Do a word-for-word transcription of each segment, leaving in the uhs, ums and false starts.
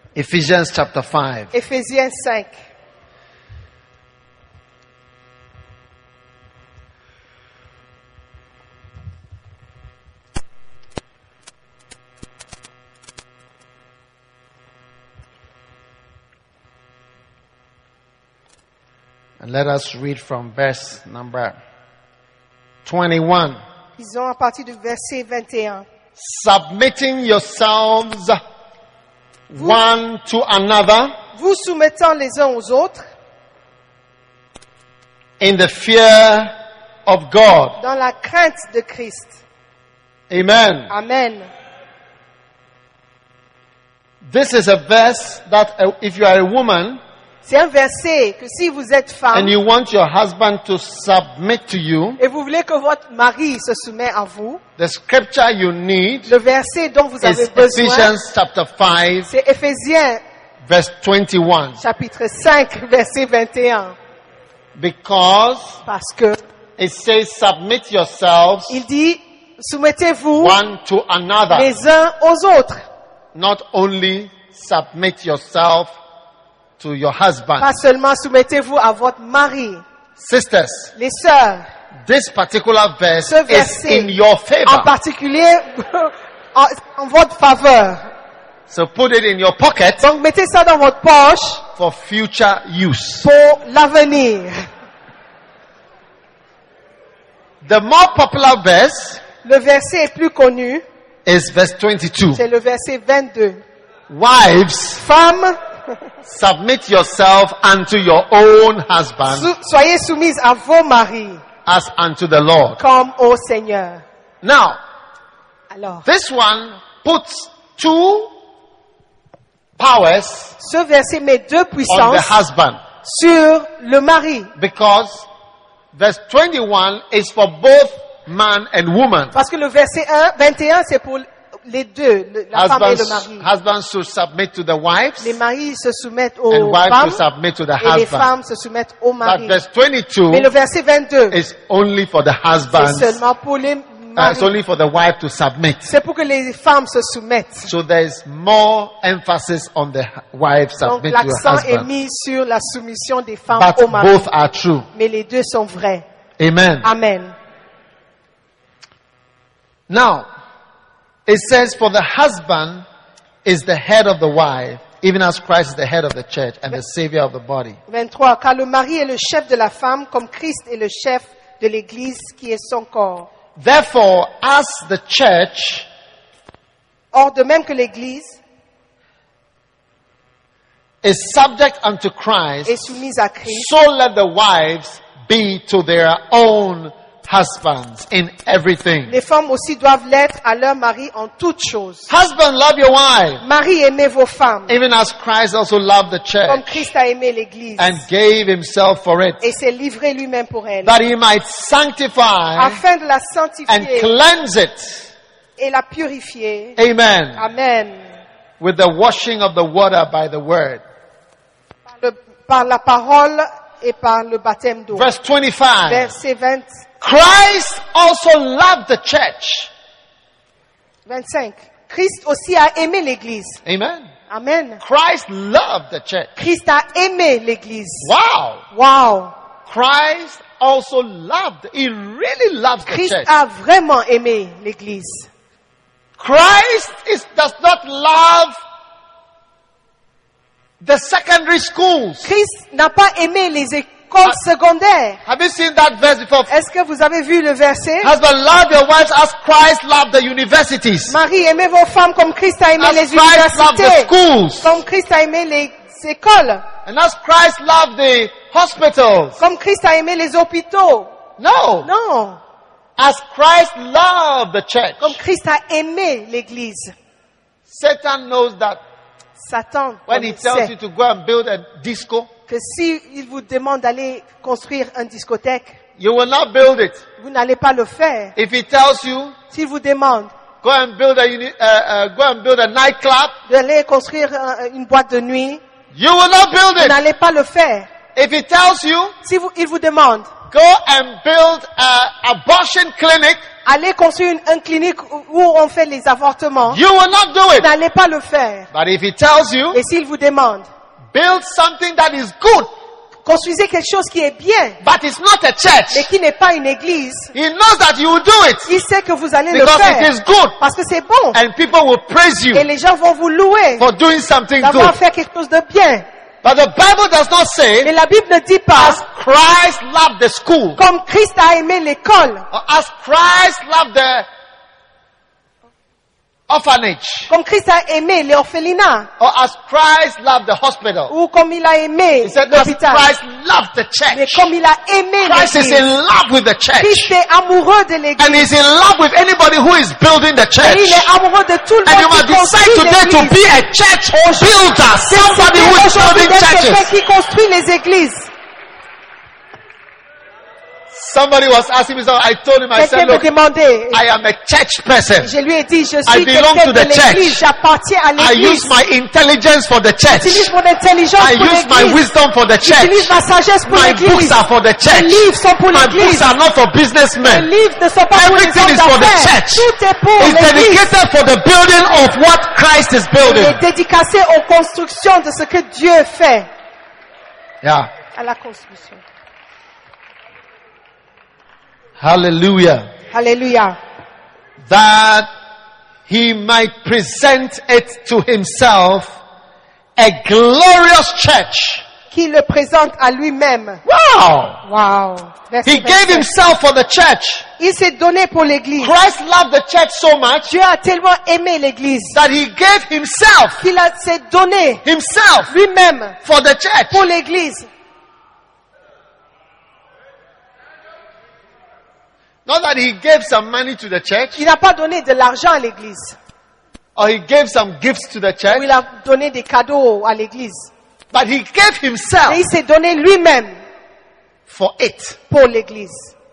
Ephesians chapter five. Éphésiens cinq. And let us read from verse number twenty-one. Lisons à partir du verset vingt et un. Submitting yourselves one to another Vous soumettant les uns aux autres in the fear of God. dans la crainte de Christ. Amen. Amen. This is a verse that uh, if you are a woman C'est un verset que si vous êtes femme and you want your husband to submit to you, et vous voulez que votre mari se soumette à vous, the scripture you need le verset dont vous avez is besoin, Ephesians chapter five, c'est Éphésiens verse twenty-one. chapitre cinq, verset vingt et un. Because Parce que it says, submit yourselves il dit, soumettez-vous one to another. les uns aux autres. Not only submit yourself to your husband. Pas seulement soumettez-vous à votre mari. Sisters, Les sœurs, this particular verse ce is verset in your en favor. particulier en, en votre faveur. So put it in your pocket Donc mettez ça dans votre poche for future use. pour l'avenir. The more popular verse Le verset est plus connu, is verse twenty-two. c'est le verset vingt-deux. Wives, Femmes, submit yourself unto your own husband sou- soyez soumises à vos maris as unto the Lord. comme au Seigneur. Now, Alors, this one puts two powers ce verset met deux on the puissances husband, sur le mari. because verse twenty-one is for both man and woman. Parce que le verset un, vingt et un, c'est pour les deux, le- la femme et le Husbands, mari. husbands should submit to the wives, Les maris se soumettent aux and wives femmes should submit to the et les husband. femmes se soumettent aux But maris. verse twenty-two Mais le verset vingt-deux, is only for the c'est husbands. seulement pour les Uh, maris. it's only for the wife to submit. C'est pour que les femmes se soumettent. So there is more emphasis on the wife Donc submit to her l'accent est husband. mis sur la soumission des femmes But aux maris. both are true. Mais les deux sont vrais. Amen. Amen. Now, it says, for the husband is the head of the wife, even as Christ is the head of the church and the savior of the body. vingt-trois. Car le mari est le chef de la femme, comme Christ est le chef de l'Église qui est son corps. Therefore, as the church Or, de même que l'Église is subject unto est Christ, soumise à Christ, so let the wives be to their own husbands in everything. les femmes aussi doivent l'être à leur mari en toutes choses. Husband, love your wife, Marie, aimez vos femmes, even as Christ also loved the comme church Christ a aimé l'Église and gave himself for it, et s'est livré lui-même pour elle, that he might sanctify afin de la and sanctifier cleanse it. et la purifier. Amen. Amen. With the washing of the water by the word. Par, le- par la parole et par le baptême d'eau. Verse twenty-five. Verset vingt, Christ also loved the church. vingt-cinq. Christ aussi a aimé l'Église. Amen. Amen. Christ loved the church. Christ a aimé l'Église. Wow. Wow. Christ also loved. He really loves the Christ church. a vraiment aimé l'Église. Christ is, does not love the secondary schools. Christ n'a pas aimé les écoles secondaires. Have you seen that verse before? Est-ce que vous avez vu le verset? Husband, love your wives as Christ loved the universities. Marie, aimez vos femmes comme Christ a aimé As les Christ loved the universités. schools. Comme Christ a aimé les écoles. And as Christ loved the hospitals. Comme Christ a aimé les hôpitaux. No. Non. As Christ loved the church. Comme Christ a aimé l'Église. Satan knows that Satan, when comme he il tells sait you to go and build a disco, que si il vous demande d'aller construire une discothèque, you will not build it. vous n'allez pas le faire. If he tells you, S'il vous demande go and build a uni- uh, uh, go and build a nightclub, d'aller construire un- une boîte de nuit, you will not build vous it. n'allez pas le faire. If he tells you, Si vous, il vous demande Go and build an abortion clinic. Allez construire une, une clinique où où on fait les avortements. You will not do it. N'allez pas le faire. But if he tells you, Et s'il vous demande, build something that is good, construisez quelque chose qui est bien, but it's not a mais church, qui n'est pas une église, he knows that you will do it il sait que vous allez le because it faire. is good. Parce que c'est bon. And people will praise you Et les gens vont vous louer for doing something d'avoir good. fait quelque chose de bien. But the Bible does not Mais say, la Bible ne dit pas, as Christ loved the school, comme Christ a aimé l'école, or as Christ loved the orphanage, comme Christ a aimé l'orphelinat, or as Christ loved the hospital. ou comme il a aimé He said, as l'hôpital. Christ loved the Mais church. comme il a aimé Christ is in l'église. love with the church. Christ est amoureux de And l'église. he's in love with anybody who is building the Et church. il est amoureux de tout le And you monde must qui decide construit today to l'église. be a church builder. Somebody who is Aujourd'hui building d'être quelqu'un churches. qui construit les églises. Somebody was asking me, so I told him, I Quelqu'un said, me look, demandait, I am a church person. je lui ai dit, je I suis belong quelqu'un to de the church. l'église, j'appartiens à I l'église. use my intelligence for the church. J'utilise mon intelligence I pour use my l'église. wisdom for the church. J'utilise ma sagesse pour My books l'église. are for the Les church. livres sont pour My books l'église. are not for Les businessmen. livres ne sont pas pour les Everything hommes is for the d'affaires. church. Tout est pour It's l'église. dedicated for the building of what Christ is Il building. est dédicacé aux constructions de ce que Dieu fait. Yeah. À la construction. Hallelujah. Alléluia. That he might present it to himself a glorious church. Qui le présente à lui-même. Wow. Wow. Verset He gave vingt-sept. himself for the church. Il s'est donné pour l'église. Christ loved the church so much Dieu a tellement aimé l'église that he gave himself, qu'il a- s'est donné himself lui-même for the church. pour l'église. Not that he gave some money to the church Il n'a pas donné de l'argent à l'église. or he gave some gifts to the Ou church, il a donné des cadeaux à l'église. but he gave Mais himself il s'est donné lui-même for it. pour l'église.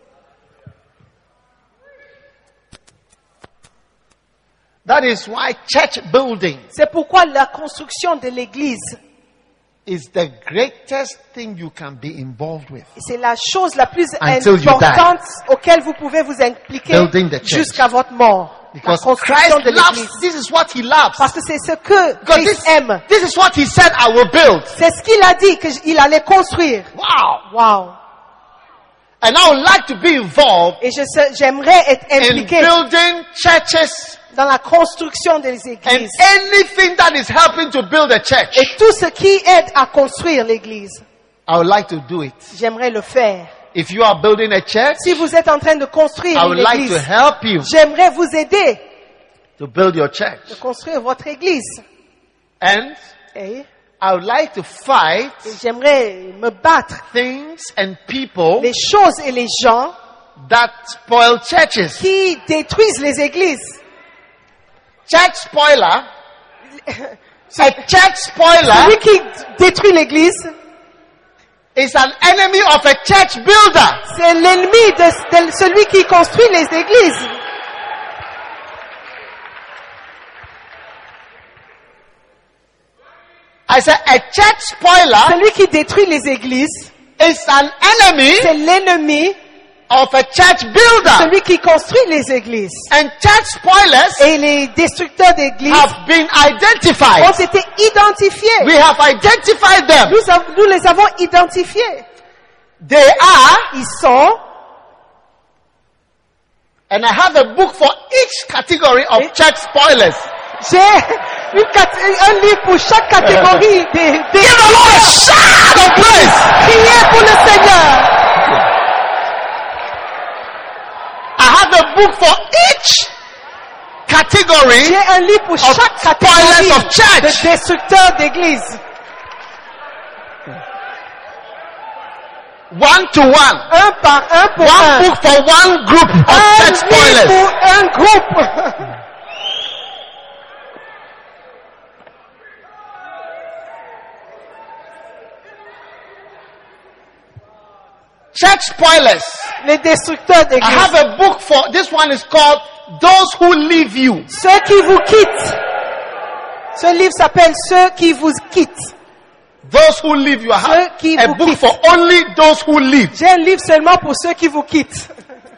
That is why church building C'est pourquoi la construction de l'église, is the greatest thing you can be involved with. c'est la chose la plus Until you importante auquel vous pouvez vous impliquer Building the church. jusqu'à votre mort. La Because construction Christ de loves, l'église. this is what he loves. Parce que c'est ce que Because Christ this, aime. this is what he said I will build. C'est ce qu'il a dit qu'il allait construire. Wow. Wow. And I would like to be involved Et je sais- j'aimerais être in impliqué building churches dans la construction des and églises. anything that is helping to build a church. Et tout ce qui aide à construire l'église, I would like to do it. j'aimerais le faire. If you are building a church, Si vous êtes en train de construire I would une like to église, help you j'aimerais vous aider to build your church. de construire votre église. And Et, I would like to fight et j'aimerais me battre things and people les choses et les gens that spoil churches. qui détruisent les églises. Church spoiler, a church spoiler Celui qui détruit l'église, is an enemy of a church builder. c'est l'ennemi de, de celui qui construit les églises. I said a church spoiler Celui qui détruit les églises, is an enemy c'est l'ennemi, of a church builder. celui qui construit les églises. And church spoilers Et les destructeurs d'églises have been ont identified. été identifiés. We have identified them. Nous, av- nous les avons identifiés. They are, Ils sont, and I have a book for each category of church spoilers. j'ai une cat- un livre pour chaque catégorie des, des Give the Lord a shout of praise. Priez pour le Seigneur. I have a book for each category J'ai un livre pour of chaque spoilers catégorie of church. de destructeurs d'église. One to one. Un par un pour One un. book for one group of Un church livre spoilers. pour un groupe. Church spoilers. Les destructeurs I d'église. have a book for, this one is called Those Who Leave You. Ceux qui vous quittent. Ce livre s'appelle Ceux qui vous quittent. Those who leave, you have Ceux qui a vous book quittent. for only those who leave. J'ai un livre seulement pour ceux qui vous quittent.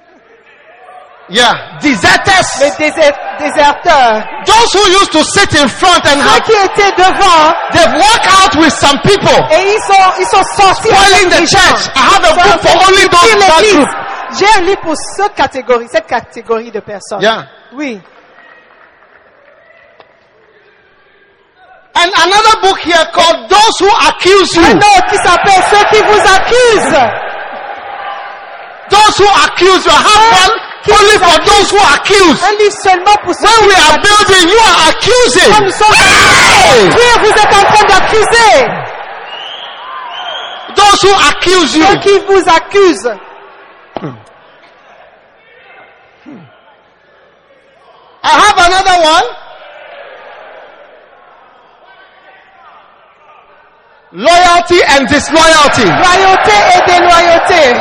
Yeah. Deserters. Les déser- déserteurs. Those who used to sit in front and Ceux have, qui étaient devant they've walked out with some people. et ils sont, ils sont sortis Spoiling avec the des gens. church. I have a Ils sont book for en train only de those in détruire that l'église. group. J'ai un livre pour cette catégorie, cette catégorie de personnes. Yeah. Oui. And another book here called Those Who Accuse Un You. autre qui s'appelle Ceux qui vous accusent. Those who accuse you. I have one only for those who accuse. Un livre seulement pour ceux When qui we vous are accusent. building, you are accusing. Quand nous sommes en train de Hey! construire, vous êtes en train d'accuser. Those who accuse Ceux you. qui vous accusent. I have another one. Loyalty and disloyalty. Loyauté et déloyauté.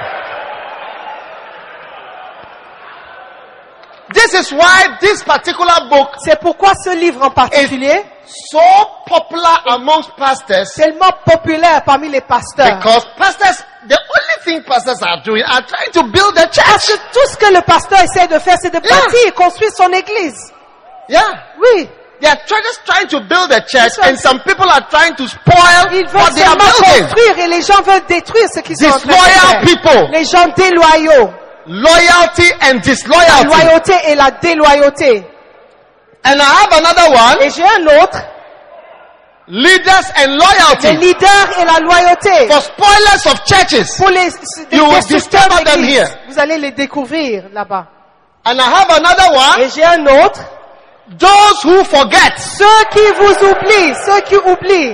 This is why this particular book C'est pourquoi ce livre en particulier is so popular amongst pastors, est tellement populaire parmi les pasteurs. because pastors, the only thing pastors are doing are trying to build the Parce church. que tout ce que le pasteur essaie de faire, c'est de Yeah. bâtir et construire son église. Yeah. Oui. They are try- just trying to build a church, Ils and some people are trying to spoil Ils what veulent they are seulement building. construire et les gens veulent détruire ce qu'ils sont en train de Disloyal faire. people. Les gens déloyaux. Loyalty and La disloyalty. loyauté et la déloyauté. And I have another one. Et j'ai un autre. Leaders and Les loyalty. leaders et la loyauté. For spoilers of churches. Pour les, les You will destructeurs discover them d'église. here. Vous allez les découvrir là-bas. And I have another one. Et j'ai un autre. Those who forget. Ceux qui vous oublient. Ceux qui oublient.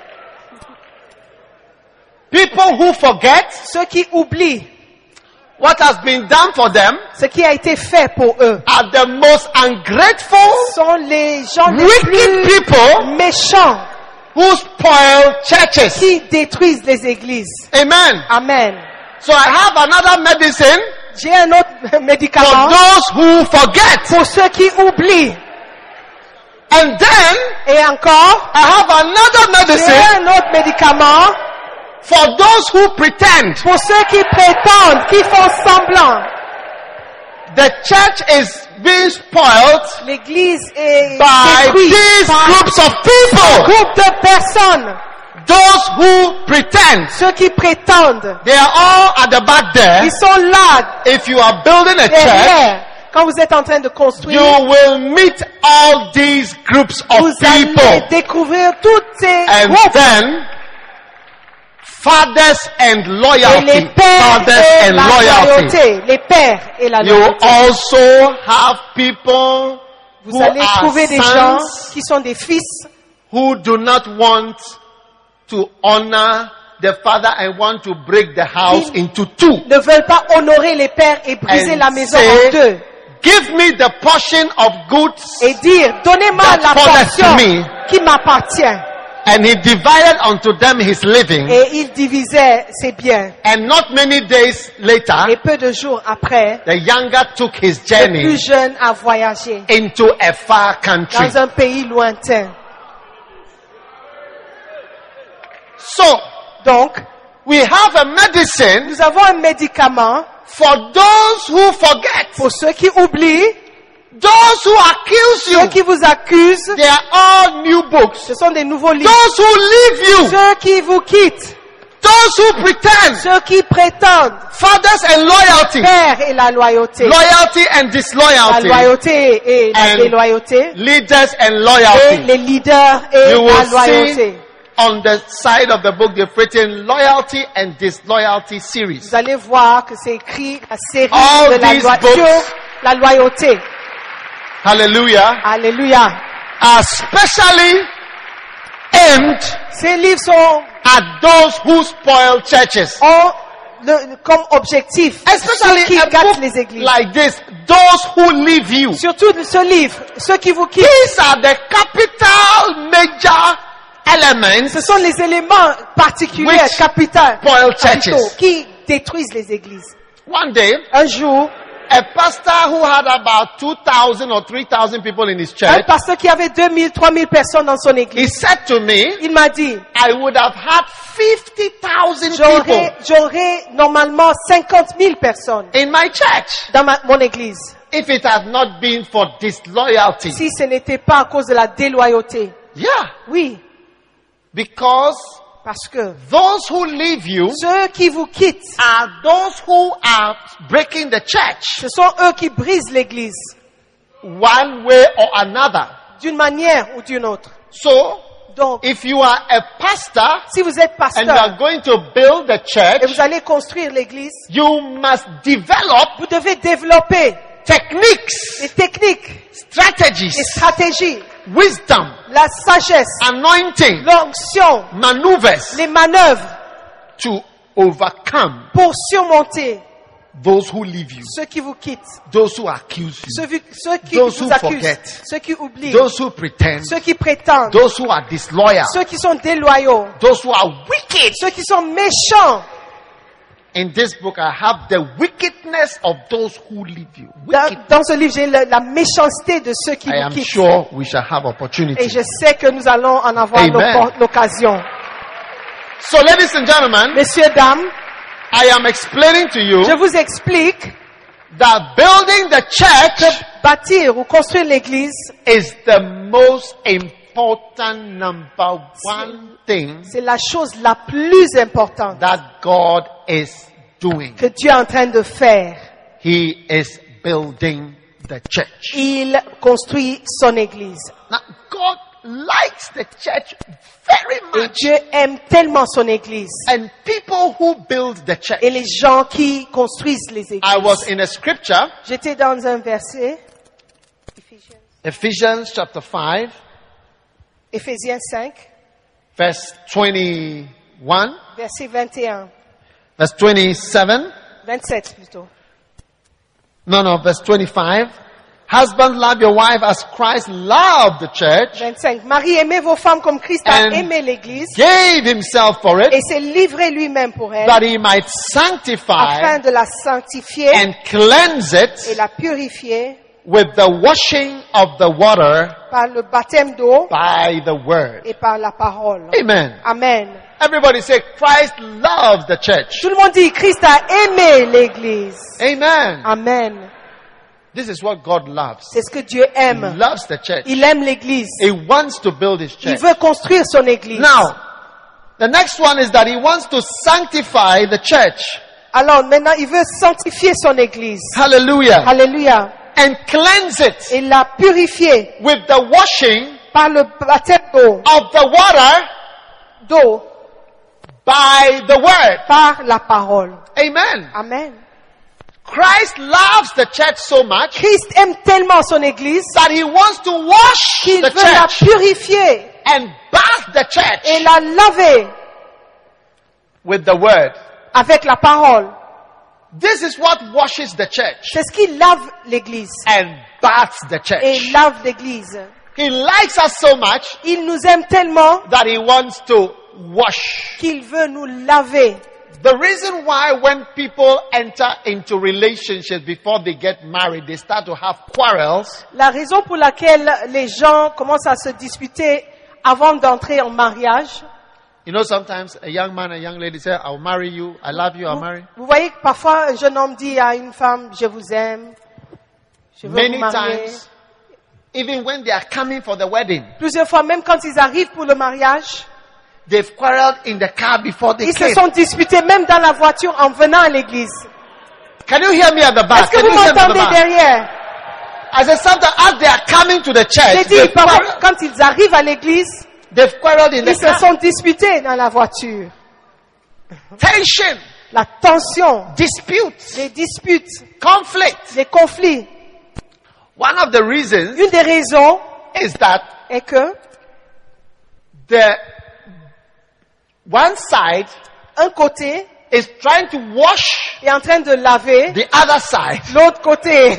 People who forget Ceux qui oublient what has been done for them ce qui a été fait pour eux. are the most ungrateful, Sont les gens les wicked plus people méchants who spoil churches. qui détruisent les églises. Amen. Amen. So I have another medicine J'ai un autre for médicament those who forget. pour ceux qui oublient. And then Et encore, I have another j'ai medicine un autre médicament for those who pretend. pour ceux qui prétendent, qui font semblant. The church is being spoiled L'église est by détruite these par groups of un people. groupe de personnes. Those who pretend. Ceux qui prétendent, They are all at the back there. ils sont là, If you are building a church, derrière. Quand vous êtes en train de construire, you will meet all these groups of vous allez people. découvrir toutes ces And groupes. then, fathers and Et loyalty. les pères Fathers et and la loyalty. loyauté. Les pères et la You loyauté. also have people Vous who allez are trouver des gens sons qui sont des fils who do not want to honor the father and want to break the house Qui- into two. ne veulent pas honorer les pères et briser And la maison say, en deux. Give me the portion of goods. Et dire, donnez-moi that la falleth to portion me. qui m'appartient. And he divided unto them his living. Et il divisait ses biens. And not many days later, Et peu de jours après, the younger took his le journey plus jeune a voyagé into a far country. dans un pays lointain. So, Donc, we have a medicine nous avons un médicament for those who forget. pour ceux qui oublient, Those who accuse ceux you. qui vous accusent. They are all new books. Ce sont des nouveaux livres. Those who leave you. Ceux qui vous quittent, Those who pretend. ceux qui prétendent, Fathers and loyalty. père et la loyauté. Loyalty and La disloyalty. loyauté et la And déloyauté. Leaders and Et loyalty. les leaders et You la will see loyauté. on the side of the book they've written loyalty and disloyalty series. Vous allez voir que c'est écrit la série All de la, these loi- books- sur la loyauté. Hallelujah. Alléluia. Are specially aimed Ces livres sont, at those who spoil churches. ont le- comme objectif Especially ceux qui a gâtent book les églises. like this, those who leave you. Surtout ce livre, ceux qui vous quittent. These are the capital major elements Ce sont les éléments particuliers, Which capitaux, spoil capitaux, churches. qui détruisent les églises. One day, Un jour, A pastor who had about two thousand or three thousand people in his Un church, pasteur qui avait deux mille, trois mille personnes dans son he église. said to me, Il m'a dit, I would have had fifty thousand j'aurais, people j'aurais normalement cinquante mille personnes in my church dans ma- mon église. if it had not been for disloyalty. Si ce n'était pas à cause de la déloyauté. Yeah, Oui, because parce que those who leave you ceux qui vous quittent, are those who are breaking the church ce sont eux qui brisent l'église one way or another. d'une manière ou d'une autre. So, Donc, if you are a pastor si vous êtes and you are pasteur going to build the et church, vous allez construire l'église, you must develop vous devez développer techniques, les techniques, les strategies, stratégies, wisdom, la sagesse, anointing, l'onction, maneuvers les manœuvres to overcome pour surmonter those who leave you, ceux qui vous quittent, those who accuse you, ceux, ceux qui Those vous who accusent, forget. ceux qui oublient, those who pretend, ceux qui prétendent, those who are disloyal, ceux qui sont déloyaux, those who are wicked. ceux qui sont méchants. In this book, I have the wickedness of those who leave you. Dans, Wicked. dans ce livre, j'ai le- la méchanceté de ceux qui I vous am quittent. sure we shall have Et opportunity. je sais que nous allons en avoir Amen. l'oppor- l'occasion. So, ladies and gentlemen, Messieurs, dames, I am explaining to you je vous explique that building the church que bâtir ou construire l'église, is the most important number one thing c'est la chose la plus importante that God is doing. que Dieu est en train de faire. He is building the church. Il construit son église. Now, God likes the church very Et much. Dieu aime tellement son église. And people who build the church. Et les gens qui construisent les I was églises. in a scripture, J'étais dans un verset, Ephesians chapter five, Éphésiens cinq, verse twenty-one, verset vingt et un, verse twenty-seven. vingt-sept plutôt. No, no, verse twenty-five. Husbands, love your wife as Christ loved the church, vingt-cinq. Marie, aimez vos femmes comme Christ a And aimé l'église gave himself for it, et s'est livré lui-même pour elle that he might afin sanctify de la sanctifier and cleanse et it la purifier with the washing of the water par le baptême d'eau by the word. et par la parole. Amen. Amen. Everybody say, Christ loves the church. Tout le monde dit, Christ a aimé l'église. Amen. Amen. This is what God loves. C'est ce que Dieu He aime. loves the church. Il aime l'église. He wants to build his Il church. veut construire son église. Now, the next one is that he wants to sanctify the church. Alors maintenant, il veut sanctifier son église. Hallelujah. Alléluia. And cleanse it Et la purifier with the washing par le baptême d'eau, of the water d'eau, by the word. par la parole. Amen. Amen. Christ loves the church so much Christ aime tellement son église that he wants to wash qu'il the veut la church purifier and bath the church et la laver with the word. avec la parole. This is what washes the church C'est ce qui lave l'église and baths the et church. lave l'église. He likes us so much Il nous aime tellement that he wants to wash. qu'il veut nous laver. The reason why when people enter into relationships before they get married, they start to have quarrels La raison pour laquelle les gens commencent à se disputer avant d'entrer en mariage, You know, sometimes a young man, a young lady say, I'll marry you, I love you, I'll marry. vous voyez que parfois un jeune homme dit à une femme, je vous aime, je veux Many vous marier. times, even when they are coming for the wedding, Plusieurs fois, même quand ils arrivent pour le mariage, they've quarreled in the car before they ils se came. sont disputés même dans la voiture en venant à l'église. Can you hear me at the Est-ce back? que Can vous you hear me at the m'entendez back? derrière? I said, sometimes as they are coming to the J'ai church, dit, they've parfois, quarreled, quand ils arrivent à l'église, they've quarreled in the ils se car. sont disputés dans la voiture. Tension, La tension, disputes, les disputes, conflict. les conflits. One of the reasons Une des raisons is that est que the one side un côté is trying to wash est en train de laver the other side l'autre côté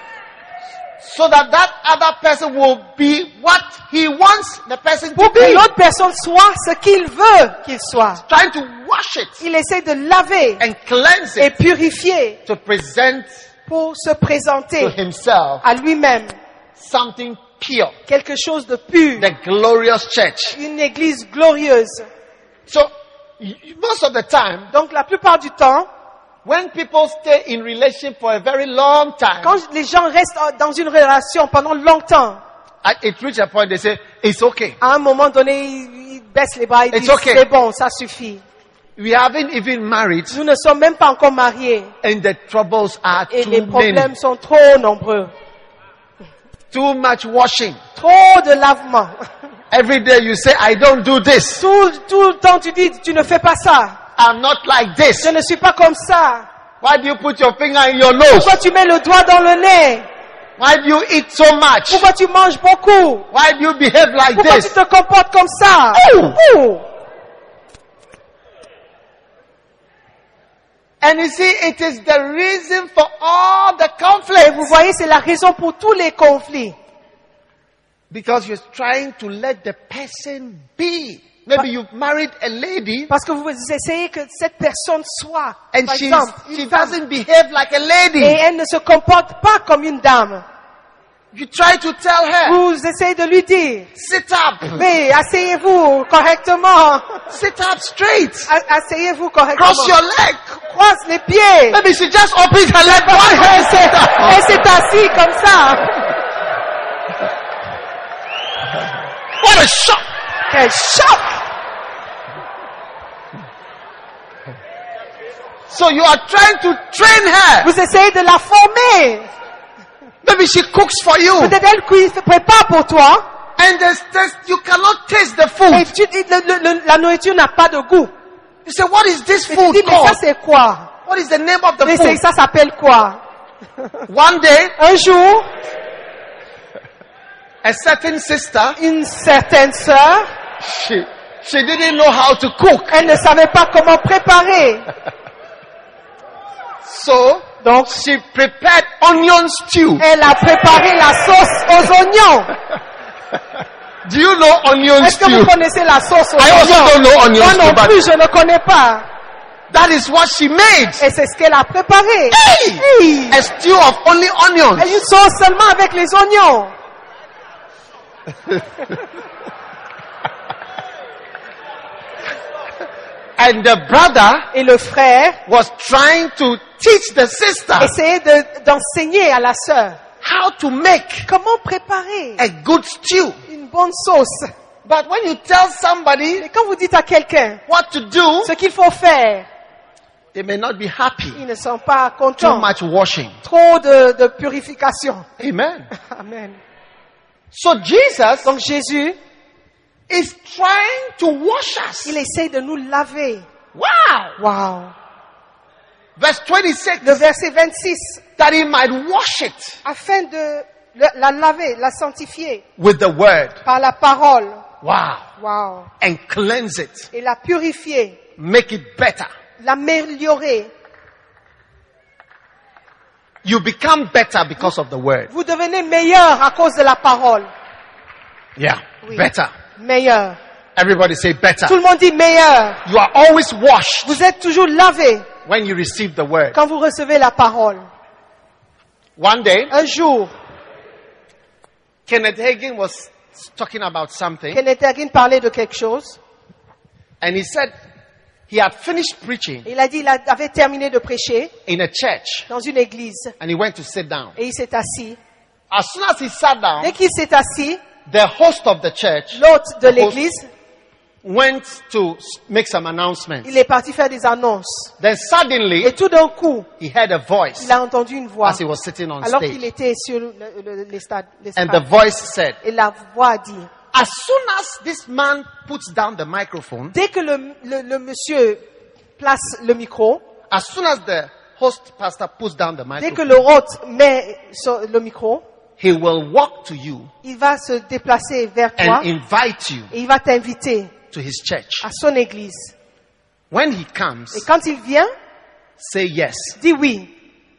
so that that other person will be what he wants the person to pour que be. l'autre personne soit ce qu'il veut qu'il soit. Trying to wash it Il essaie de laver and cleanse et it purifier to present pour se to présenter himself à lui-même something pure, quelque chose de pur, the glorious church. une église glorieuse. So, y- most of the time, Donc la plupart du temps, when people stay in relationship for a very long time, quand les gens restent dans une relation pendant longtemps, at- it reaches a point they say, it's okay. à un moment donné, ils, ils baissent les bras et It's disent okay. c'est bon, ça suffit. We haven't even married Nous ne sommes même pas encore mariés and the troubles are et too les many. problèmes sont trop nombreux. Too much washing. Trop de lavement. Every day you say, I don't do this. Tout, tout le temps tu dis tu ne fais pas ça. I'm not like this. Je ne suis pas comme ça. Why do you put your finger in your nose? Pourquoi tu mets le doigt dans le nez? Why do you eat so much? Pourquoi tu manges beaucoup? Why do you behave like Pourquoi tu this? te comportes comme ça? Oh. Oh. And you see, it is the reason for all the Et conflict. vous voyez, c'est la raison pour tous les conflits. Because you're trying to let the person be. Maybe you've married a lady Parce que vous essayez que cette personne soit, and par she's, exemple, she une femme, doesn't behave like a et lady. elle ne se comporte pas comme une dame. You try to tell her, Vous essayez de lui dire, sit up, mais asseyez-vous correctement. sit up straight, A- Asseyez-vous correctement. cross your leg. Croise les pieds. Maybe she just opens her leg one Elle s'est, hand. elle s'est assise comme ça. What a shock! Quel choc! So you are trying to train her. Vous essayez de la former. Maybe she cooks for you. Peut-être elle cuit- se prépare pour toi. And there's taste, you cannot taste the Et food. tu, le- le- le- la nourriture n'a pas de goût. You say, what is this Et tu food dis, mais ça called? c'est quoi? What is the name of the Mais c'est- food? ça s'appelle quoi? One day, Un jour, a certain sister, une certaine sœur, she, she didn't know how to cook. elle ne savait pas comment préparer. So, Donc, she prepared onion stew. elle a préparé la sauce aux oignons. Do you know onion Est-ce que stew? vous connaissez la sauce aux I also oignons? don't know onion Moi stew, non but plus, je ne connais pas. that is what she made. Et c'est ce qu'elle a préparé. Hey! Hey! A stew of only onions. Et une sauce seulement avec les oignons. And the brother Et le frère was trying to teach the sister essayait de- d'enseigner à la sœur how to make comment préparer a good stew. une bonne sauce. But when you tell somebody Et quand vous dites à quelqu'un what to do, ce qu'il faut faire, they may not be happy. ils ne sont pas Too contents. much washing. Trop de, de purification. Amen. Amen. So Jesus Donc Jésus, is trying to wash us. il essaye de nous laver. Wow. Wow. Verse twenty-six, Le verset vingt-six, that he might wash it afin de le- la laver, la sanctifier with the word. par la parole. Wow. Wow. And cleanse it. Et la purifier, Make it better. l'améliorer. You become better because of the word. Vous devenez meilleur à cause de la parole. Yeah. Oui. Better. Meilleur. Everybody say better. Tout le monde dit meilleur. You are always washed Vous êtes toujours lavé when you receive the word. quand vous recevez la parole. One day, Un jour, Kenneth Hagin was talking about something, Kenneth Hagin parlait de quelque chose. and he said he had finished preaching Il a dit qu'il avait terminé de prêcher in a church, dans une église. and he went to sit down. Et il s'est assis. As soon as he sat down, Dès qu'il s'est assis, the host of the church l'hôte de l'église, went to s- make some announcements. il est parti faire des annonces. Then Et suddenly, tout d'un coup, he heard a voice il a entendu une voix. as he was sitting on Alors qu'il stage. était sur le, le, l'estrade- And the l'estrade. voice said, Et la voix a dit, as soon as this man puts down the microphone, dès que le, le, le monsieur place le micro, as soon as the host pastor puts down the dès que microphone, le hôte met sur le micro, he will walk to you il va se déplacer vers toi and invite you et il va t'inviter to his church. à son église. When he comes, Et quand il vient, say yes. dis oui.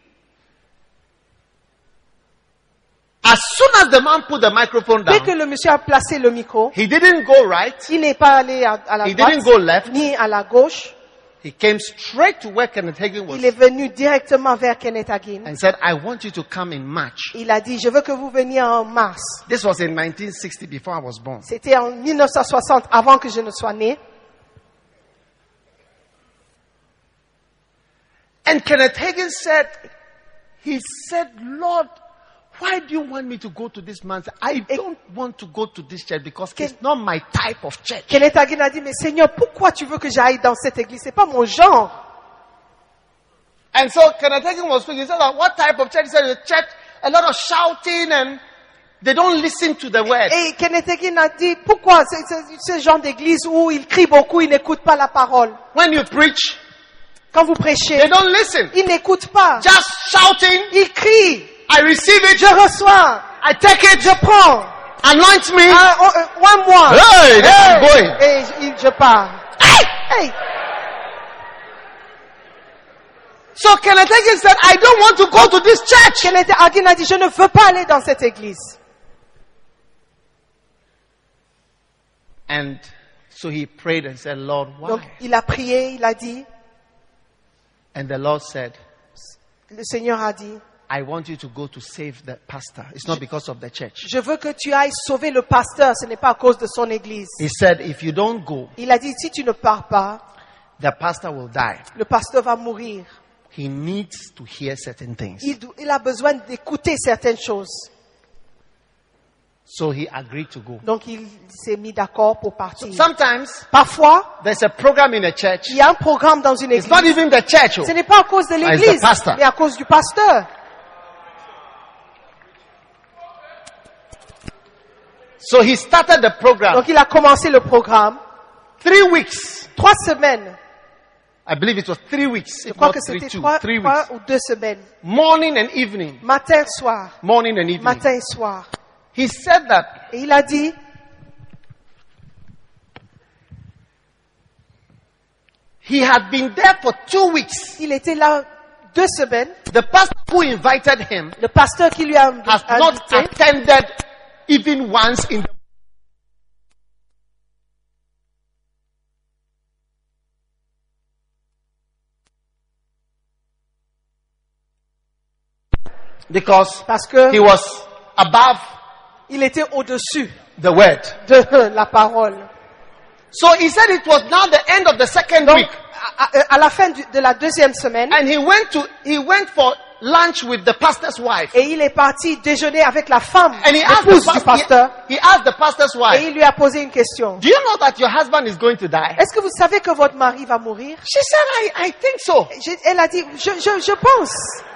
As soon as the man put the microphone Dès que down, le monsieur a placé le micro, he didn't go right, il n'est pas allé à, à la he droite, didn't go left, ni à la gauche. He came straight to where Kenneth Hagin was Il est venu directement vers Kenneth Hagin. and said, I want you to come in March. Il a dit, je veux que vous veniez en mars. This was in nineteen sixty, before I was born. C'était en mille neuf cent soixante, avant que je ne sois né. And Kenneth Hagin said, he said, Lord, why do you want me to go to this man? I don't want to go to this church because it's not my type of church. Kenneth Hagin a dit, mais Seigneur, pourquoi tu veux que j'aille dans cette église? C'est pas mon genre. And so Kenneth Hagin was speaking. He said, what type of church? He said, a church, a lot of shouting and they don't listen to the word. Et Kenneth Hagin a dit, pourquoi? C'est, c'est ce genre d'église où ils crient beaucoup, ils n'écoutent pas la parole. When you preach, Quand vous prêchez, they don't listen. ils n'écoutent pas. Just shouting, Ils crient. I receive it, Je reçois. I take it, Je prends. anoint me. Un, un, un mois. Hey, then I'm going. Et je, je pars. Hey! So Kenneth Hagin said, I don't want to go to this church. Kenneth Hagin a dit, je ne veux pas aller dans cette église. And so he prayed and said, Lord, Donc, why? il a prié, il a dit, And the Lord said, le Seigneur a dit, I want you to go to save the pastor. It's not because of the church. je veux que tu ailles sauver le pasteur, ce n'est pas à cause de son église. He said, if you don't go, Il a dit, si tu ne pars pas, the pastor will die. le pasteur va mourir. He needs to hear certain things. Il, do- il a besoin d'écouter certaines choses. So he agreed to go. Donc, il s'est mis d'accord pour partir. Sometimes Parfois, there's a program in a church. il y a un programme dans une It's église. not even the church. oh. Ce n'est pas à cause de it's l'église, the pastor. mais à cause du pasteur. So he started the program. Donc, il a commencé le programme. Three weeks. Trois semaines. I believe it was three weeks. Je If crois not que three, c'était two. trois, Three trois weeks. ou deux semaines. Morning and evening. Matin, soir. Morning and evening. Matin et soir. He said that Et il a dit, he had been there for two weeks. il était là deux semaines. The pastor who invited him Le pasteur qui lui a has not invité attended even once in the because parce que he was above il était au-dessus the word. de la parole. So he said it was now the end of the second Donc, week, à, à- à la fin du- de la deuxième semaine, and he went to he went for lunch with the pastor's wife, et il est parti déjeuner avec la femme, and he asked l'épouse the, du pas- pasteur, he, he asked the pastor's et wife, il lui a posé une question. "Do you know that your husband is going to die?" Est-ce que vous savez que votre mari va mourir? She said, "I I think so." Je- elle a dit, je, je, je pense.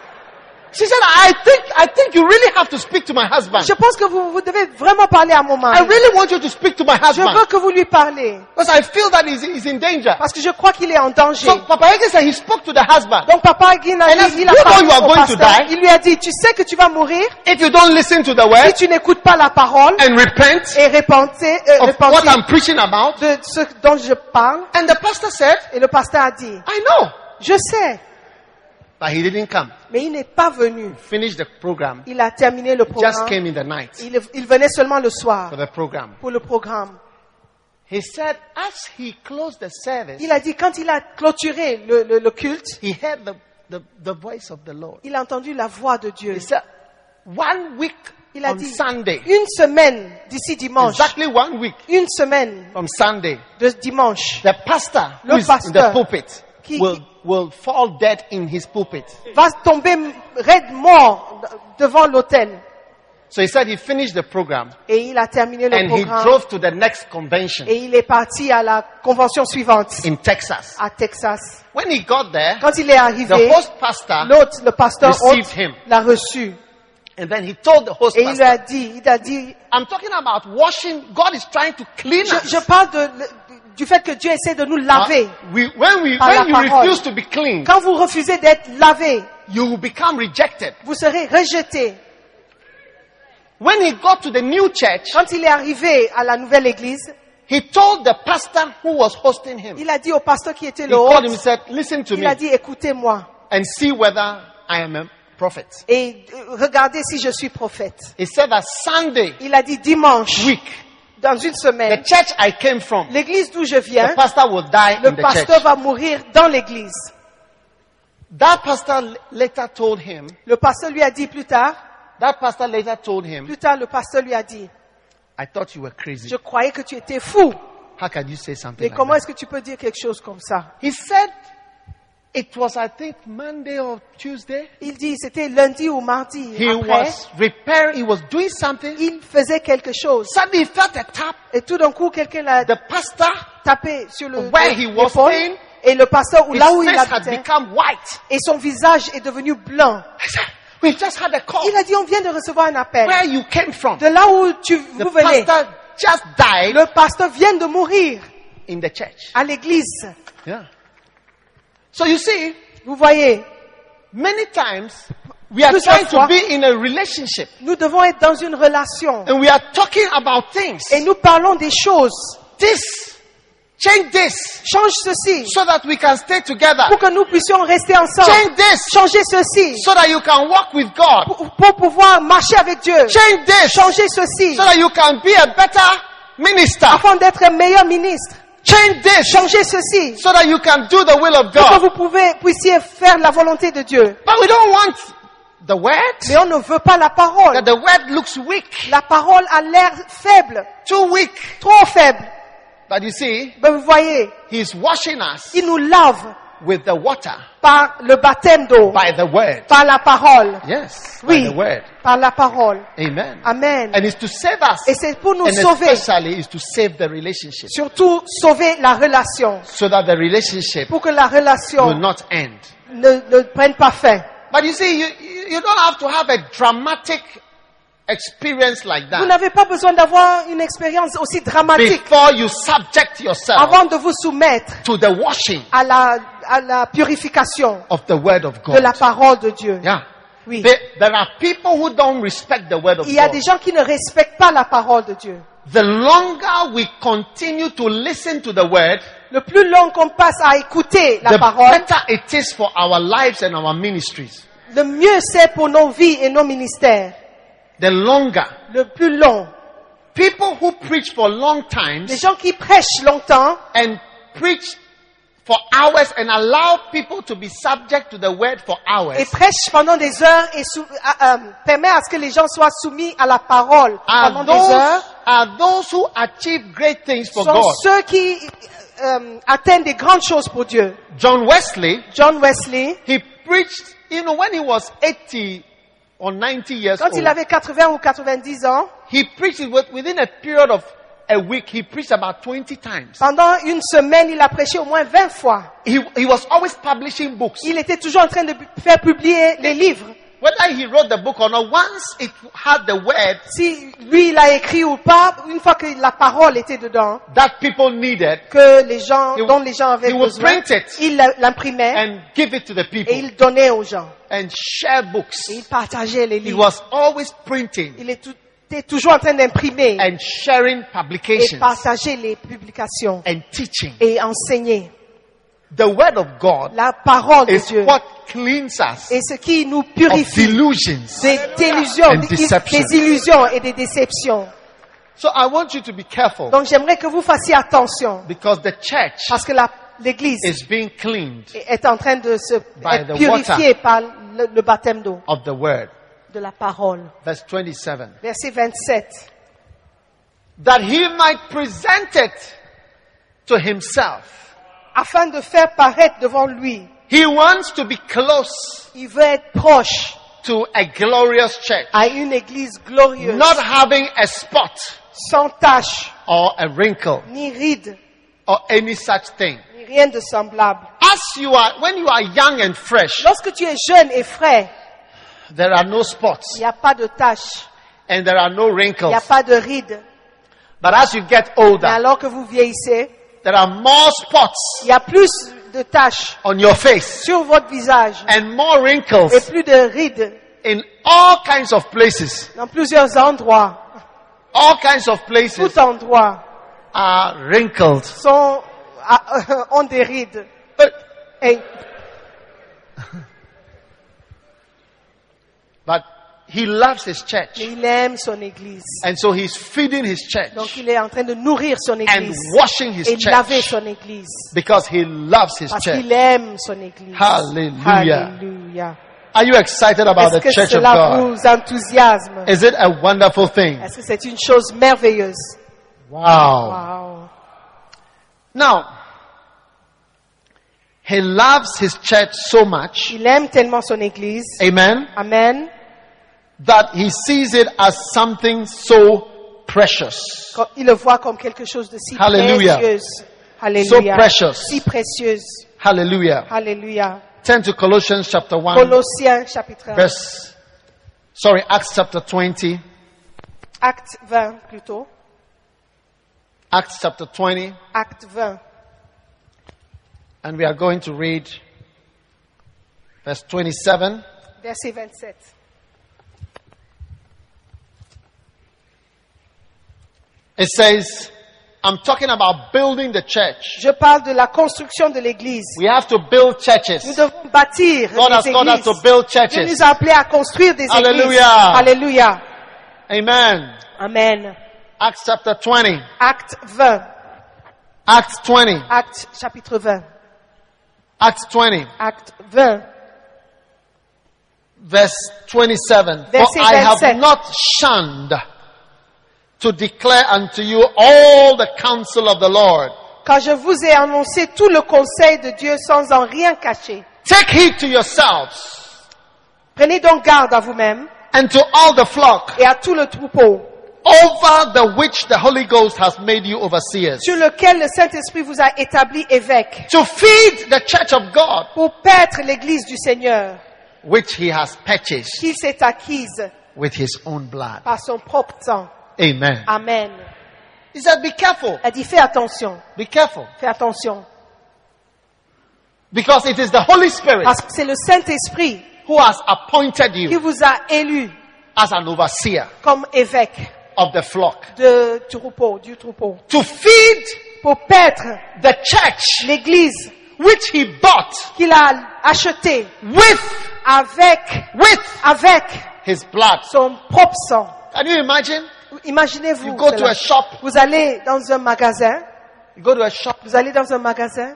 She said, "I think I think you really have to speak to my husband. Je pense que vous, vous devez vraiment parler à mon I mari. really want you to speak to my Je veux husband que vous lui parlez. because I feel that he's, he's in danger." Parce que je crois qu'il est en danger. So Papa Hagin said he spoke to the husband. Donc papa Guin a And dit, as il a you know parlé you are au going to pasteur. die. Il lui a dit, tu sais que tu vas mourir If you don't listen to the si word tu n'écoutes pas la parole and repent et repentir, euh, of what repentir I'm preaching about, de ce dont je parle. and the pastor said, Et le pasteur a dit, "I know," je sais, but he didn't come. mais il n'est pas venu. Finished the program. Il a terminé le Just programme. came in the night Il, il venait seulement le soir for the program. pour le programme. He said, as he closed the service, Il a dit, quand il a clôturé le, le, le culte, he heard the, the, the voice of the Lord. il a entendu la voix de Dieu. He said, one week Il a on dit, Sunday, une semaine d'ici dimanche, exactly one week une semaine from Sunday, de dimanche, the pastor who Le is in the pasteur pulpit qui- will, qui- will fall dead in his pulpit. va tomber raide mort devant l'autel. So he said he finished the program Et il a terminé le and he programme. drove to the next convention Et il est parti à la convention suivante, in Texas. à Texas. When he got there, Quand il est the arrivé, host pastor, l'autre, le pasteur received hôte, him. l'a reçu. and then he told the host Et il lui pastor, a dit, il a dit, I'm talking about washing. God is trying to clean je, us. je parle de, du fait que Dieu essaie de nous laver. Uh, we, when we, Par when la you parole. refuse to be clean, Quand vous refusez d'être lavé, you will become rejected. vous serez rejeté. When he got to the new church, Quand il est arrivé à la nouvelle église, he told the pastor who was hosting him. il a dit au pasteur qui était He le called him and hôte, said, listen to il me a dit, écoutez-moi and see whether I am a prophet. et euh, regardez si je suis prophète. He said that Sunday Il a dit dimanche, week, dans une The semaine, church I came from, l'église d'où je viens, the pastor will die le in the pasteur church. va mourir dans l'église. That pastor l- later told him, Le pasteur lui a dit plus tard, that pastor later told him, plus tard le pasteur lui a dit, I thought you were crazy. je croyais que tu étais fou. How can you say something Mais like comment that? est-ce que tu peux dire quelque chose comme ça? He said it was, I think, Monday or Tuesday. Il dit, c'était lundi ou mardi. He Après, was repairing, he was doing something. il faisait quelque chose. Suddenly he felt a tap. Et tout d'un coup, quelqu'un l'a The pastor, tapé sur le where he was l'épaule. staying, Et le pasteur, his là où il face had habitait, become white. et son visage est devenu blanc. I said, we just had a call. Il a dit, on vient de recevoir un appel. Where you came from. De là où tu, The vous venez, pastor just died le pasteur vient de mourir in the church. à l'église. Yeah. So you see, Vous voyez, many times we are Plusieurs trying to fois. be in a relationship nous devons être dans une relation. and we are talking about things. Et nous parlons des choses. This, change this Change ceci so that we can stay together. pour que nous puissions rester ensemble. Change this Changer ceci so that you can walk with God. pour, pour pouvoir marcher avec Dieu. Change this Changer ceci so that you can be a better minister. afin d'être un meilleur ministre. Change this Changer ceci so that you can do the will of pour que God. vous pouvez, puissiez faire la volonté de Dieu. But we don't want the word. Mais on ne veut pas la parole. That the word looks weak, La parole a l'air faible, too weak. trop faible. But you see, Mais vous voyez, He's washing us il nous lave with the water par le baptême d'eau, by the word. par la parole. Yes, by Oui, the word. par la parole. Amen. Amen. And it's to save us. Et c'est pour nous And sauver, especially is to save the relationship surtout sauver la relation, so that the relationship pour que la will relation not end. ne, ne prenne pas fin. But you see, you, you you don't have to have a dramatic experience like Vous that n'avez pas besoin d'avoir une expérience aussi dramatique before you subject yourself avant de vous soumettre to the washing à la, à la purification of the word of de la God. parole de Dieu. Yeah. Oui. There, there are people who don't respect the word of Il y a God. des gens qui ne respectent pas la parole de Dieu. The longer we continue to listen to the word, Le plus long qu'on passe à écouter la the parole, better it is for our lives and our ministries. le mieux c'est pour nos vies et nos ministères. The longer. Le plus long. People who preach for long times Les gens qui prêchent longtemps and preach for hours and allow people to be subject to the word for et hours prêchent pendant des heures et sou, euh, euh, permet à ce que les gens soient soumis à la parole pendant are des those, heures, are those who achieve great things for sont God. ceux qui euh, atteignent des grandes choses pour Dieu. John Wesley, John Wesley, he preached, you know, when he was eighty or ninety years quand old, il avait quatre-vingts ou quatre-vingt-dix ans, he preached it with- within a period of a week, he preached about twenty times. pendant une semaine, il a prêché au moins vingt fois. He, he was always publishing books. Il était toujours en train de faire publier les livres. Whether he wrote the book or not, once it had the word Si lui, il a écrit ou pas, une fois que la parole était dedans, that people needed, que les gens, He would- dont les gens avaient he would besoin, print it il l'imprimait and give it to the et people il donnait aux gens. and share books. Et il partageait les He livres. was always printing Il était toujours en train d'imprimer and sharing et publications partager les publications and teaching. et enseigner. The word of God La parole de is Dieu what cleans us est ce qui nous of purifie delusions. des illusions, And des, deception. des illusions et des déceptions. So I want you to be careful Donc j'aimerais que vous fassiez attention because the church parce que la- l'Église is being cleaned est en train de se By être the purifiée par le, le baptême d'eau of the word. de la parole. Verse twenty-seven. Verset vingt-sept. That he might present it to himself. Afin de faire paraître devant lui, He wants to be close il veut être proche to a glorious church, à une Église glorieuse, not having a spot sans tache, or a wrinkle ni ride, or any such thing. ni rien de semblable. As you are, when you are young and fresh, Lorsque tu es jeune et frais, there are no il spots n'y a pas de tache, and there are no il n'y a wrinkles. pas de ride. But as you get Mais older, alors que vous vieillissez, there are more spots il y a plus de taches on your face sur votre visage and more et wrinkles plus de rides in all kinds of places. dans plusieurs endroits. All kinds of places Tout endroit are wrinkled. sont, ah, ont des rides. But, Et but he loves his church. Mais il aime son église. And so he's feeding his church Donc il est en train de nourrir son and église. washing his Et laver church son église. because he loves his Parce church. qu'il aime son église. Hallelujah. Alléluia. Are you excited about Est-ce the que church of cela God? vous enthousiasme? Is it a wonderful thing? Est-ce que c'est une chose merveilleuse? Wow. Wow. Now, he loves his church so much, Il aime tellement son église. amen, Amen. that he sees it as something so precious. Quand il le voit comme quelque chose de si Hallelujah. précieuse. Alléluia. So precious. Si précieuse. Hallelujah. Alléluia. Turn to Colossians chapter one, Colossiens chapitre un. verse, sorry, Acts chapter twenty. Acte vingt plutôt. Acts chapter twenty. Acte vingt. And we are going to read verse twenty-seven. Verset vingt-sept. It says, I'm talking about building the church. Je parle de la construction de l'église. We have to build Nous churches. devons bâtir God has des called us églises. to build Dieu churches. nous a appelés à construire des églises. Hallelujah. Alléluia. Amen. Amen. Acts chapter twenty. Acte vingt. Acts twenty. Acte chapitre vingt. Acts twenty. Acte vingt. Verse twenty-seven. For Verset I have vingt-sept. not shunned to declare unto you all the counsel of the Lord. Quand je vous ai annoncé tout le conseil de Dieu sans en rien cacher. Take heed to yourselves Prenez donc garde à vous-même and to all the flock et à tout le troupeau over the which the Holy Ghost has made you overseers, sur lequel le Saint-Esprit vous a établi évêque to feed the church of God pour paître l'église du Seigneur which he has purchased qu'il s'est acquise with his own blood. par son propre sang. Amen. Amen. He said, be careful, Elle dit fais attention, be careful, fais attention. because it is the Holy Spirit Parce que c'est le Saint-Esprit who has appointed qui you vous a élu as an overseer comme évêque of the flock de troupeau, du troupeau, to feed pour paître the church l'église which he bought qu'il a achetée with avec, with avec his blood. son propre sang. Can you imagine? Imaginez-vous, You go to cela. a shop, Vous allez dans un magasin, you go to a shop, vous allez dans un magasin,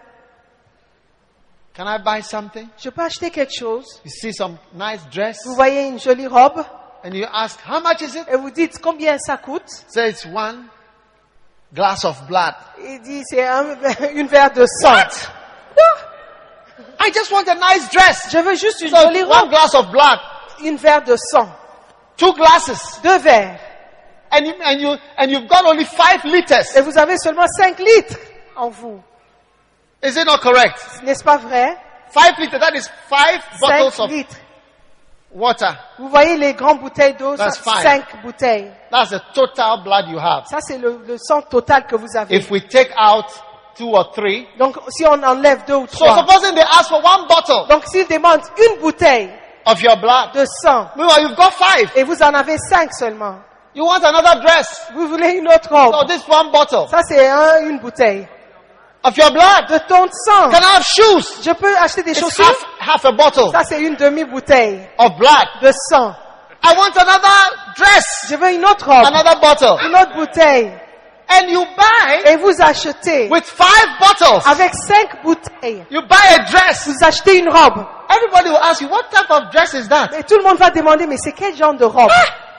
can I buy something? je peux acheter quelque chose, You see some nice dress vous voyez une jolie robe, and you ask, how much is it? et vous dites combien ça coûte. Say it's one glass of blood. Il dit c'est un, une verre de sang. What? Quoi? I just want a nice dress. Je veux juste une So jolie one robe, glass of blood, une verre de sang, two glasses, deux verres, and you, and you and you've got only five liters. et vous avez seulement cinq litres en vous. Is it not correct? N'est-ce pas vrai? Five liters. That is five bottles Cinq of litres. water. Vous voyez les grandes bouteilles d'eau, ça, That's five. cinq bouteilles. That's the total blood you have. Ça, c'est le, le sang total que vous avez. If we take out two or three, Donc, si on enlève deux ou so trois, supposing they ask for one bottle donc s'ils demandent une bouteille of your blood, de sang, meanwhile you've got five. et vous en avez cinq seulement, You want another dress? vous voulez une autre So robe. this one bottle Ça, c'est un, une bouteille. of your blood. De ton sang, Can I have shoes? je peux acheter des It's chaussures. half, half a bottle Ça, c'est une demi-bouteille of blood. de sang. I want another dress, Je veux une autre robe, another bottle. une autre bouteille. And you buy Et vous achetez with five bottles. avec cinq bouteilles. You buy a dress. Vous achetez une robe. Everybody will ask you, what type of dress is that? Et tout le monde va demander, mais c'est quel genre de robe?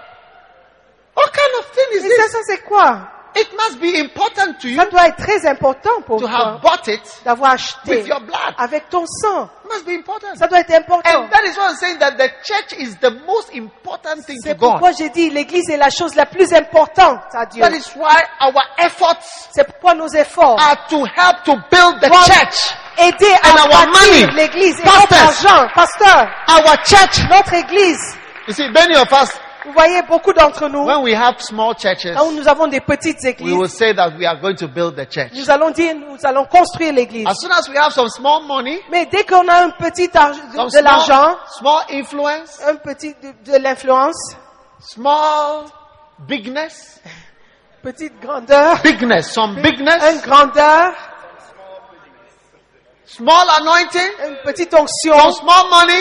What kind of thing is Mais ça, this? ça c'est quoi? It must be important to you Ça doit être très important pour to toi have bought it d'avoir acheté with your blood. avec ton sang. It must be important. Ça doit être important. And that is why I'm saying that the church is the most important thing C'est to God. pourquoi j'ai dit l'église est la chose la plus importante à Dieu. That is why our efforts C'est pourquoi nos efforts are to help to build the doivent church. aider And à our bâtir money, l'église et pastors. notre argent. Pasteur, Our church. notre église. You see, many of us, Vous voyez, beaucoup d'entre nous, when we have small churches, quand nous avons des petites we will églises, say that we are going to build the church. nous allons dire, nous allons construire l'église. As soon as we have some small money, Mais dès qu'on a un petit argent, some de, de l'argent, small, small influence, un petit de, de l'influence, small bigness, petite grandeur, bigness, some une bigness, grandeur, small anointing, une petite some onction, small money, une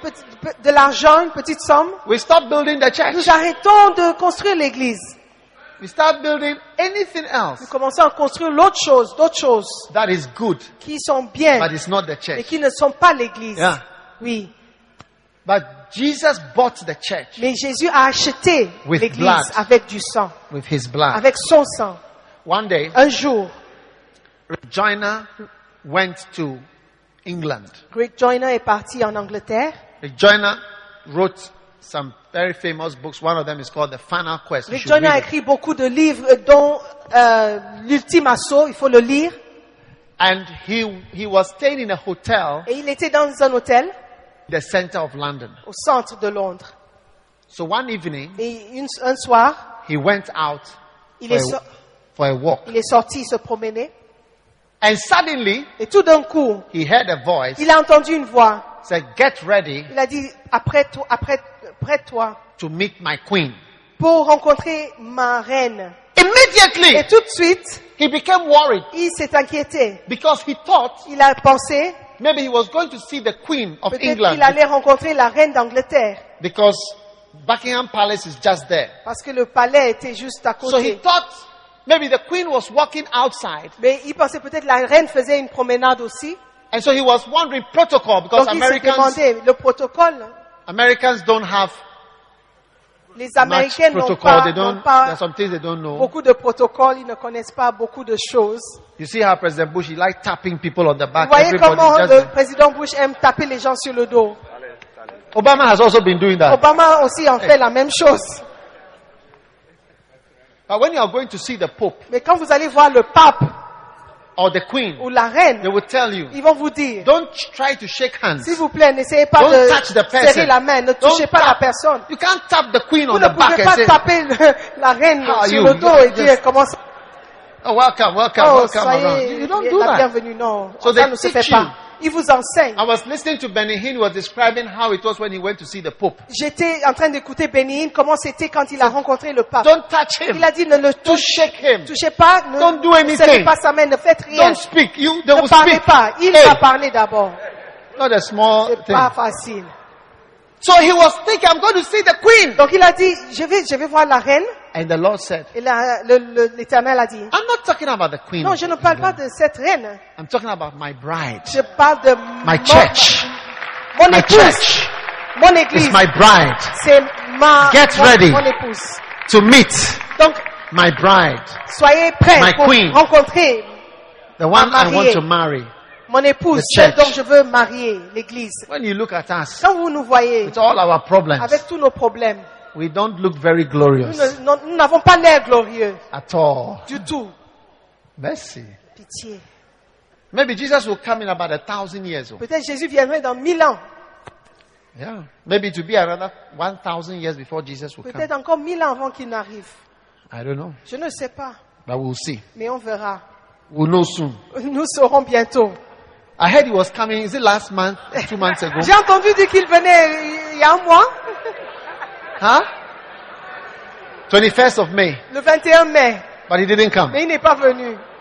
petit- de l'argent, une petite somme, we stop building the church. nous arrêtons de construire l'église. We start building anything Nous else commençons à construire l'autre chose, d'autres choses that is good, qui sont bien, but it's not the mais church. qui ne sont pas l'église. Yeah. Oui. But Jesus bought the church Mais Jésus a acheté With l'église blood. avec du sang, with his blood. avec son sang. One day, Un jour, Regina went to England. Rick Joyner est parti en Angleterre. Regina wrote some very famous books. One of them is called The Final Quest. You Rick should Joyner a read it. écrit beaucoup de livres, dont euh, L'Ultime Assaut, il faut le lire. And he, he was staying in a hotel Et il était dans un hôtel in the center of London. au centre de Londres. So one evening, Et une- un soir, he went out il for est, a, so- for a walk. il est sorti se promener. And suddenly, Et tout d'un coup, he heard a voice il a entendu une voix. say, "Get ready Il a dit, apprête-toi, apprête, prête-toi to meet my queen." pour rencontrer ma reine. Immediately, Et tout de suite, he became worried il s'est inquiété. because he thought Il a pensé, maybe he was going to see the queen of peut-être England qu'il allait rencontrer la reine d'Angleterre. because Buckingham Palace is just there. Parce que le palais était juste à So he côté. thought maybe the queen was walking outside. Mais il pensait peut-être la reine faisait une promenade aussi. And so he was wondering protocol because Donc il s'est Americans, demandé, le protocole, Americans don't have les much Américains n'ont protocol. pas, They n'ont don't, pas there are some things they don't know. beaucoup de protocoles, ils ne connaissent pas beaucoup de choses. You see how President Bush, he liked tapping people on the Vous back. voyez Everybody comment just- le président Bush aime taper les gens sur le dos. Obama has also been doing that. Obama aussi en fait la même chose. But when you are going to see the Pope Mais quand vous allez voir le pape or the Queen, ou la reine, they will tell you, ils vont vous dire, don't try to shake hands. s'il vous plaît, n'essayez pas Don't de touch the person. serrer la main, ne Don't touchez pas la tap. personne. You can't tap the Queen Vous on ne the back pouvez and pas say, taper le- la reine How are sur you? le dos You et dire just- comment ça. oh, welcome, welcome, Oh, welcome around. soyez You, you don't la do that. bienvenue. Non, So ça they ne se teach fait pas. you. Il vous enseigne. I was listening to Benny Hinn, who was describing how it was when he went to see the Pope. J'étais en train d'écouter Bénin, comment c'était quand il a rencontré le pape. Don't touch him. Il a dit ne le Don't touche, shake him. touchez pas, ne Don't do ne anything. serrez pas sa main, ne faites rien. Don't speak. You, they Ne will parlez speak. pas. Il Hey, va parler d'abord. not a small C'est thing. pas facile. So he was thinking, I'm going to see the Queen. Donc il a dit, je vais, je vais voir la reine. And the Lord said, Et la- le- le- l'Éternel a dit, I'm not talking about the Queen. non, of je ne parle pas England. de cette reine. I'm talking about my bride. Je parle de My mon- church. mon My épouse, church mon is église. my bride. C'est ma, Get mon, ready. mon épouse. To meet Donc, my bride. soyez prêts My pour queen. rencontrer The one I mariée. want to marry. mon épouse, The celle church. dont je veux marier, l'église. When you look at us, Quand vous nous voyez, with all our problems, avec tous nos problèmes, we don't look very nous glorious ne- non- nous n'avons pas l'air glorieux at all. du tout. Mercy. Pitié. Maybe Jesus will come in about a thousand years old. Peut-être Jésus viendrait dans mille ans. Yeah. Maybe to be another one thousand years before Jesus will come. Peut-être encore mille ans avant qu'il n'arrive. I don't know. Je ne sais pas, But we'll see. mais on verra. We'll know soon. Nous saurons bientôt. I heard he was coming. Is it last month? Two months ago? J'ai entendu dire qu'il venait il y a un mois, Huh? twenty-first of May. le vingt et un mai, But he didn't come. mais il n'est pas venu.